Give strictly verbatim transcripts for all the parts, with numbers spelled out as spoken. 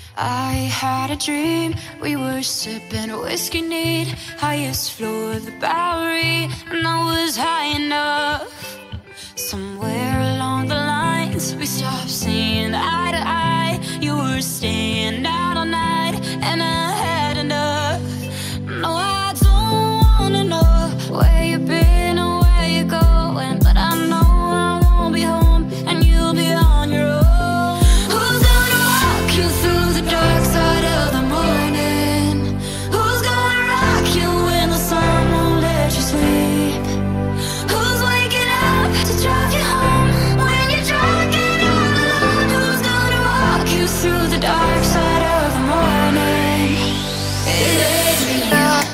I had a dream, we were sipping whiskey neat, highest floor of the Bowery, and I was high enough. Somewhere along the lines, we stopped seeing eye to eye. You were staying out all night, and I had enough. No, I don't wanna know where you've been or where you're going, but I know I won't be home, and you'll be on your own. Who's gonna walk you through the dark side of the morning? Who's gonna rock you when the sun won't let you sleep? Who's waking up to drive you home when you're drunk and all alone? Who's gonna walk you through the dark side of the morning? It ain't me.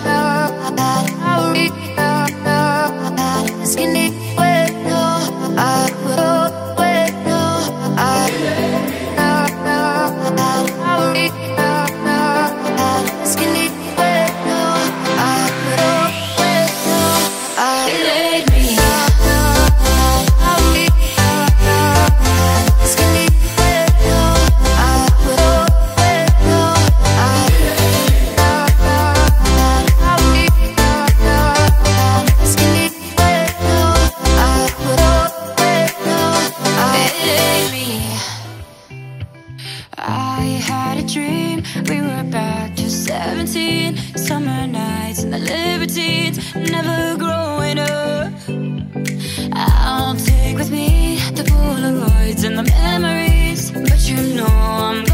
Skinny, wait, no, I will, wait, no, I skinny, wait, no, I will, wait, no, I laid me. Skinny, wait, no, I will, wait, no, I skinny, wait, no, I will, wait, no, I laid me. I had a dream, we were back to seventeen, summer nights and the libertines, never growing up. I'll take with me the Polaroids and the memories, but you know I'm